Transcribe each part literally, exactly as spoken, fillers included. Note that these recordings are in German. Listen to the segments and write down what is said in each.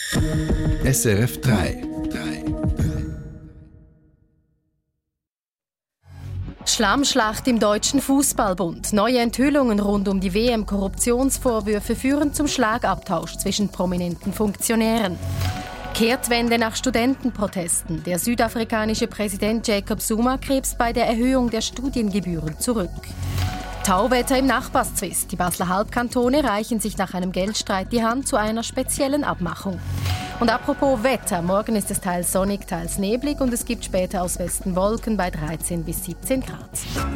S R F drei. Schlammschlacht im Deutschen Fußballbund. Neue Enthüllungen rund um die W M-Korruptionsvorwürfe führen zum Schlagabtausch zwischen prominenten Funktionären. Kehrtwende nach Studentenprotesten. Der südafrikanische Präsident Jacob Zuma krebst bei der Erhöhung der Studiengebühren zurück. Tauwetter im Nachbarszwist. Die Basler Halbkantone reichen sich nach einem Geldstreit die Hand zu einer speziellen Abmachung. Und apropos Wetter, morgen ist es teils sonnig, teils neblig und es gibt später aus Westen Wolken bei dreizehn bis siebzehn Grad.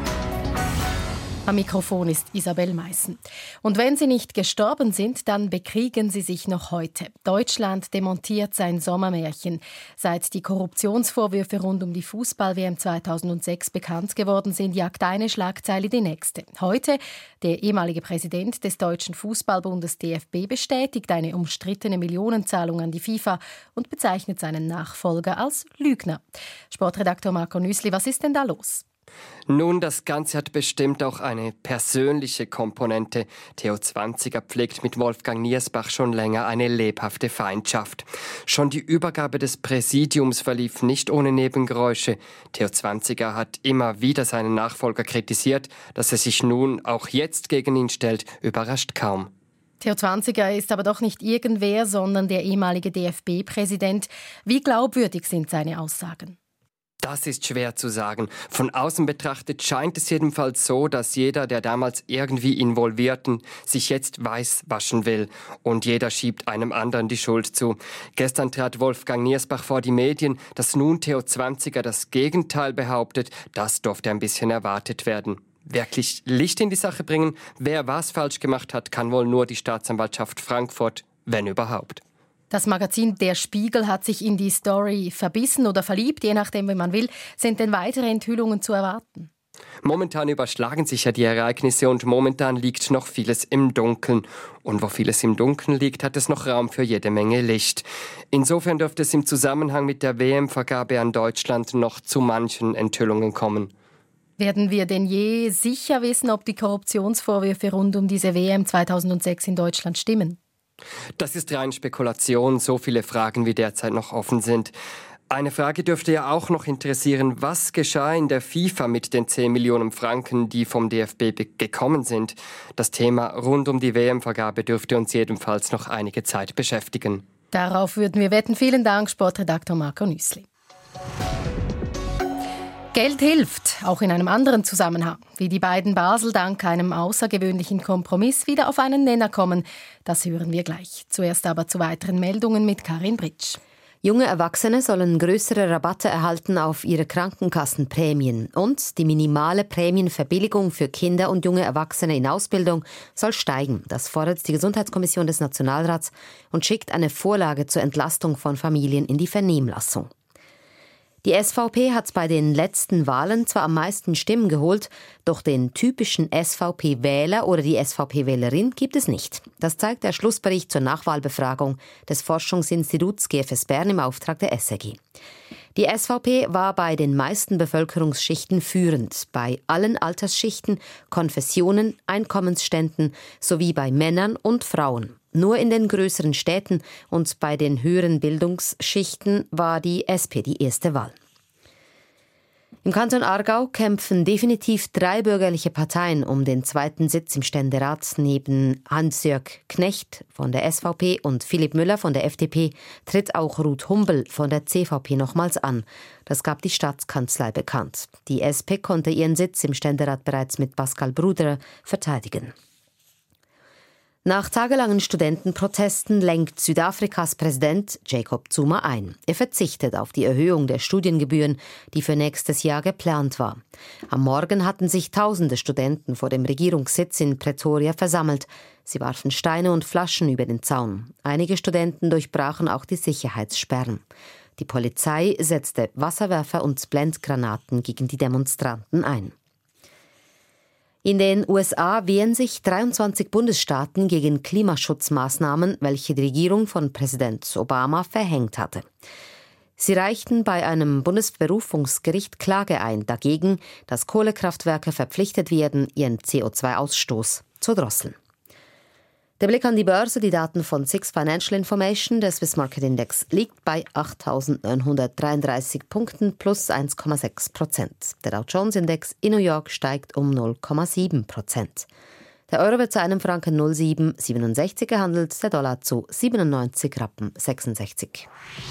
Am Mikrofon ist Isabel Meissen. Und wenn sie nicht gestorben sind, dann bekriegen sie sich noch heute. Deutschland demontiert sein Sommermärchen. Seit die Korruptionsvorwürfe rund um die Fußball-W M zweitausendsechs bekannt geworden sind, jagt eine Schlagzeile die nächste. Heute, der ehemalige Präsident des Deutschen Fußballbundes D F B bestätigt eine umstrittene Millionenzahlung an die FIFA und bezeichnet seinen Nachfolger als Lügner. Sportredaktor Marco Nüssli, was ist denn da los? Nun, das Ganze hat bestimmt auch eine persönliche Komponente. Theo Zwanziger pflegt mit Wolfgang Niersbach schon länger eine lebhafte Feindschaft. Schon die Übergabe des Präsidiums verlief nicht ohne Nebengeräusche. Theo Zwanziger hat immer wieder seinen Nachfolger kritisiert. Dass er sich nun auch jetzt gegen ihn stellt, überrascht kaum. Theo Zwanziger ist aber doch nicht irgendwer, sondern der ehemalige D F B-Präsident. Wie glaubwürdig sind seine Aussagen? Das ist schwer zu sagen. Von außen betrachtet scheint es jedenfalls so, dass jeder der damals irgendwie Involvierten sich jetzt weiß waschen will. Und jeder schiebt einem anderen die Schuld zu. Gestern trat Wolfgang Niersbach vor die Medien, dass nun Theo Zwanziger das Gegenteil behauptet. Das durfte ein bisschen erwartet werden. Wirklich Licht in die Sache bringen, wer was falsch gemacht hat, kann wohl nur die Staatsanwaltschaft Frankfurt, wenn überhaupt. Das Magazin Der Spiegel hat sich in die Story verbissen oder verliebt, je nachdem, wie man will. Sind denn weitere Enthüllungen zu erwarten? Momentan überschlagen sich ja die Ereignisse und momentan liegt noch vieles im Dunkeln. Und wo vieles im Dunkeln liegt, hat es noch Raum für jede Menge Licht. Insofern dürfte es im Zusammenhang mit der W M-Vergabe an Deutschland noch zu manchen Enthüllungen kommen. Werden wir denn je sicher wissen, ob die Korruptionsvorwürfe rund um diese W M zweitausendsechs in Deutschland stimmen? Das ist rein Spekulation, so viele Fragen wie derzeit noch offen sind. Eine Frage dürfte ja auch noch interessieren, was geschah in der FIFA mit den zehn Millionen Franken, die vom D F B gekommen sind. Das Thema rund um die W M-Vergabe dürfte uns jedenfalls noch einige Zeit beschäftigen. Darauf würden wir wetten. Vielen Dank, Sportredaktor Marco Nüssli. Geld hilft, auch in einem anderen Zusammenhang. Wie die beiden Basel dank einem außergewöhnlichen Kompromiss wieder auf einen Nenner kommen, das hören wir gleich. Zuerst aber zu weiteren Meldungen mit Karin Britsch. Junge Erwachsene sollen größere Rabatte erhalten auf ihre Krankenkassenprämien. Und die minimale Prämienverbilligung für Kinder und junge Erwachsene in Ausbildung soll steigen. Das fordert die Gesundheitskommission des Nationalrats und schickt eine Vorlage zur Entlastung von Familien in die Vernehmlassung. Die S V P hat bei den letzten Wahlen zwar am meisten Stimmen geholt, doch den typischen S V P-Wähler oder die S V P-Wählerin gibt es nicht. Das zeigt der Schlussbericht zur Nachwahlbefragung des Forschungsinstituts G F S Bern im Auftrag der S R G. Die S V P war bei den meisten Bevölkerungsschichten führend, bei allen Altersschichten, Konfessionen, Einkommensständen sowie bei Männern und Frauen. Nur in den größeren Städten und bei den höheren Bildungsschichten war die S P die erste Wahl. Im Kanton Aargau kämpfen definitiv drei bürgerliche Parteien um den zweiten Sitz im Ständerat. Neben Hans-Jörg Knecht von der S V P und Philipp Müller von der F D P tritt auch Ruth Humbel von der C V P nochmals an. Das gab die Staatskanzlei bekannt. Die S P konnte ihren Sitz im Ständerat bereits mit Pascal Bruderer verteidigen. Nach tagelangen Studentenprotesten lenkt Südafrikas Präsident Jacob Zuma ein. Er verzichtet auf die Erhöhung der Studiengebühren, die für nächstes Jahr geplant war. Am Morgen hatten sich tausende Studenten vor dem Regierungssitz in Pretoria versammelt. Sie warfen Steine und Flaschen über den Zaun. Einige Studenten durchbrachen auch die Sicherheitssperren. Die Polizei setzte Wasserwerfer und Blendgranaten gegen die Demonstranten ein. In den U S A wehren sich dreiundzwanzig Bundesstaaten gegen Klimaschutzmaßnahmen, welche die Regierung von Präsident Obama verhängt hatte. Sie reichten bei einem Bundesberufungsgericht Klage ein dagegen, dass Kohlekraftwerke verpflichtet werden, ihren C O zwei Ausstoß zu drosseln. Der Blick an die Börse, die Daten von Six Financial Information, der Swiss Market Index liegt bei achttausendneunhundertdreiunddreißig Punkten plus eins Komma sechs Prozent. Der Dow Jones Index in New York steigt um null Komma sieben Prozent. Der Euro wird zu einem Franken null Komma sieben siebenundsechzig gehandelt, der Dollar zu siebenundneunzig Rappen sechsundsechzig.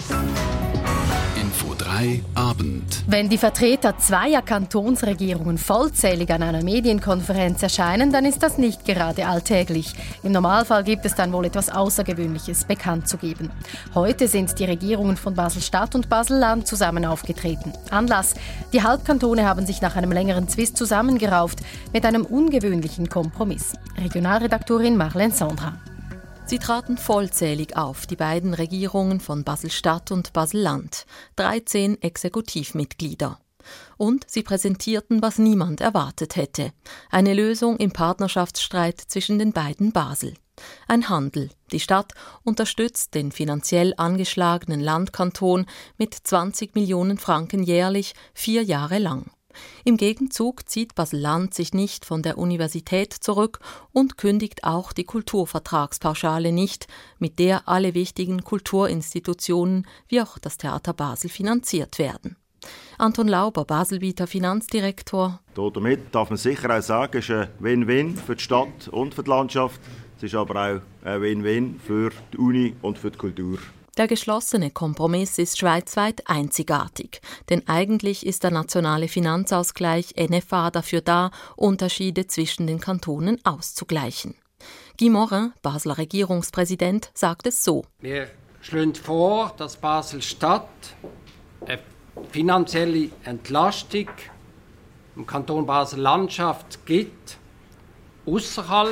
Info drei Abend. Wenn die Vertreter zweier Kantonsregierungen vollzählig an einer Medienkonferenz erscheinen, dann ist das nicht gerade alltäglich. Im Normalfall gibt es dann wohl etwas Außergewöhnliches bekannt zu geben. Heute sind die Regierungen von Basel-Stadt und Basel-Land zusammen aufgetreten. Anlass: Die Halbkantone haben sich nach einem längeren Zwist zusammengerauft mit einem ungewöhnlichen Kompromiss. Regionalredaktorin Marlene Sondra. Sie traten vollzählig auf, die beiden Regierungen von Basel-Stadt und Basel-Land, dreizehn Exekutivmitglieder. Und sie präsentierten, was niemand erwartet hätte: eine Lösung im Partnerschaftsstreit zwischen den beiden Basel. Ein Handel. Die Stadt unterstützt den finanziell angeschlagenen Landkanton mit zwanzig Millionen Franken jährlich, vier Jahre lang. Im Gegenzug zieht Basel-Land sich nicht von der Universität zurück und kündigt auch die Kulturvertragspauschale nicht, mit der alle wichtigen Kulturinstitutionen wie auch das Theater Basel finanziert werden. Anton Lauber, Baselbieter Finanzdirektor. Damit darf man sicher auch sagen, es ist ein Win-Win für die Stadt und für die Landschaft. Es ist aber auch ein Win-Win für die Uni und für die Kultur. Der geschlossene Kompromiss ist schweizweit einzigartig, denn eigentlich ist der nationale Finanzausgleich N F A dafür da, Unterschiede zwischen den Kantonen auszugleichen. Guy Morin, Basler Regierungspräsident, sagt es so: Wir schlagen vor, dass Basel-Stadt eine finanzielle Entlastung im Kanton Basel-Landschaft gibt, außerhalb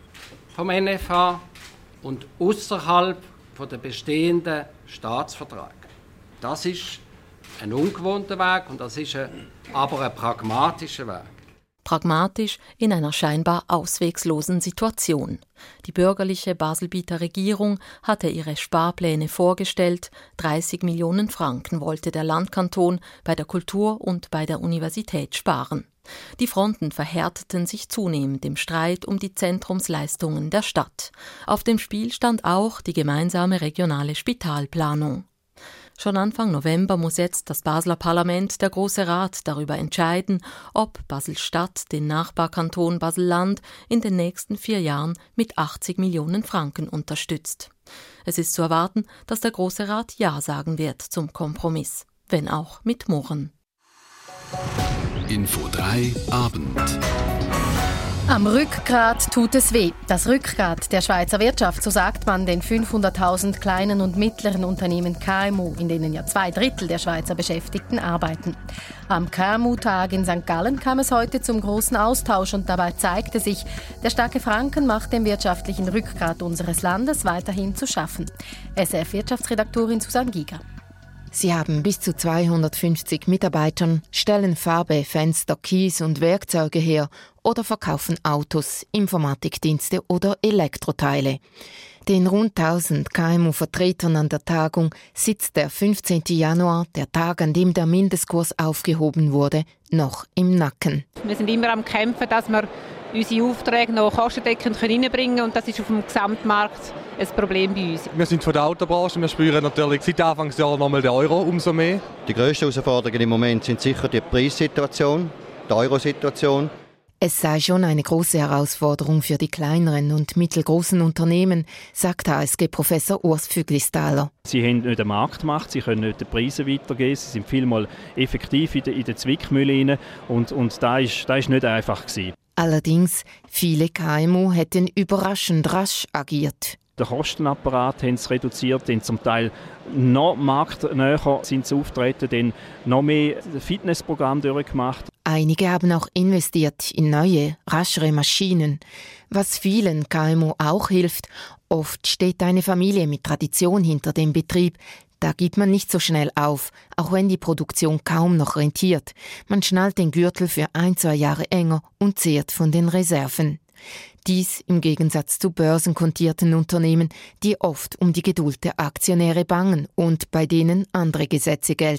vom N F A und außerhalb von den bestehenden Staatsverträgen. Das ist ein ungewohnter Weg und das ist ein, aber ein pragmatischer Weg. Pragmatisch in einer scheinbar auswegslosen Situation. Die bürgerliche Baselbieter Regierung hatte ihre Sparpläne vorgestellt. dreißig Millionen Franken wollte der Landkanton bei der Kultur und bei der Universität sparen. Die Fronten verhärteten sich zunehmend im Streit um die Zentrumsleistungen der Stadt. Auf dem Spiel stand auch die gemeinsame regionale Spitalplanung. Schon Anfang November muss jetzt das Basler Parlament, der Grosse Rat, darüber entscheiden, ob Basel-Stadt den Nachbarkanton Basel-Land in den nächsten vier Jahren mit achtzig Millionen Franken unterstützt. Es ist zu erwarten, dass der Grosse Rat Ja sagen wird zum Kompromiss, wenn auch mit Murren. Info drei Abend. Am Rückgrat tut es weh. Das Rückgrat der Schweizer Wirtschaft, so sagt man den fünfhunderttausend kleinen und mittleren Unternehmen K M U, in denen ja zwei Drittel der Schweizer Beschäftigten arbeiten. Am K M U-Tag in Sankt Gallen kam es heute zum großen Austausch und dabei zeigte sich, der starke Franken macht dem wirtschaftlichen Rückgrat unseres Landes weiterhin zu schaffen. S R F-Wirtschaftsredaktorin Susanne Giger. Sie haben bis zu zweihundertfünfzig Mitarbeitern, stellen Farbe, Fenster, Kies und Werkzeuge her oder verkaufen Autos, Informatikdienste oder Elektroteile. Den rund tausend K M U-Vertretern an der Tagung sitzt der fünfzehnten Januar, der Tag, an dem der Mindestkurs aufgehoben wurde, noch im Nacken. Wir sind immer am Kämpfen, dass wir unsere Aufträge noch kostendeckend reinbringen können und das ist auf dem Gesamtmarkt ein Problem bei uns. Wir sind von der Autobranche, wir spüren natürlich seit Anfangsjahr nochmal den Euro umso mehr. Die grössten Herausforderungen im Moment sind sicher die Preissituation, die Eurosituation. Es sei schon eine große Herausforderung für die kleineren und mittelgroßen Unternehmen, sagt H S G-Professor Urs Füglistaler. Sie haben nicht eine Marktmacht, sie können nicht die Preise weitergeben, sie sind vielmal effektiv in der, in der Zwickmühle rein und, und das ist, das ist nicht einfach gewesen. Allerdings, viele K M U hätten überraschend rasch agiert. Den Kostenapparat haben sie reduziert, denn zum Teil noch marktnäher sind sie auftreten, dann noch mehr Fitnessprogramm durchgemacht. Einige haben auch investiert in neue, raschere Maschinen. Was vielen K M U auch hilft, oft steht eine Familie mit Tradition hinter dem Betrieb. Da gibt man nicht so schnell auf, auch wenn die Produktion kaum noch rentiert. Man schnallt den Gürtel für ein, zwei Jahre enger und zehrt von den Reserven. Dies im Gegensatz zu börsenkotierten Unternehmen, die oft um die Geduld der Aktionäre bangen und bei denen andere Gesetze gelten.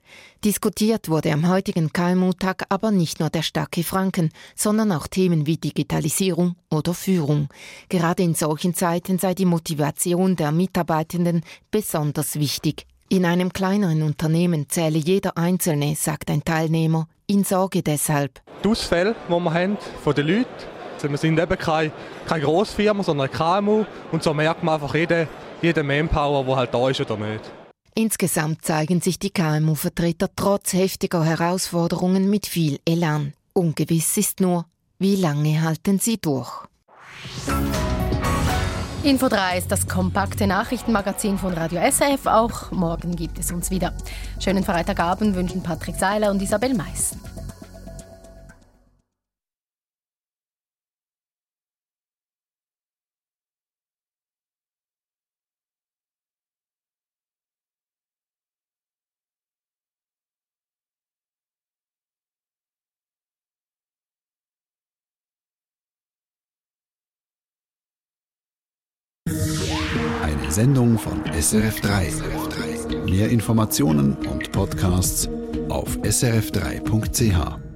Diskutiert wurde am heutigen K M U-Tag aber nicht nur der starke Franken, sondern auch Themen wie Digitalisierung oder Führung. Gerade in solchen Zeiten sei die Motivation der Mitarbeitenden besonders wichtig. In einem kleineren Unternehmen zähle jeder Einzelne, sagt ein Teilnehmer, in Sorge deshalb. Die Ausfälle, die wir haben von den Leuten, also wir sind eben keine, keine Grossfirma, sondern ein K M U und so merkt man einfach jeden, jeden Manpower, der halt da ist oder nicht. Insgesamt zeigen sich die K M U-Vertreter trotz heftiger Herausforderungen mit viel Elan. Ungewiss ist nur, wie lange halten sie durch. Info drei ist das kompakte Nachrichtenmagazin von Radio S R F. Auch morgen gibt es uns wieder. Schönen Freitagabend wünschen Patrick Seiler und Isabel Meissen. Eine Sendung von S R F drei. Mehr Informationen und Podcasts auf s r f drei punkt c h.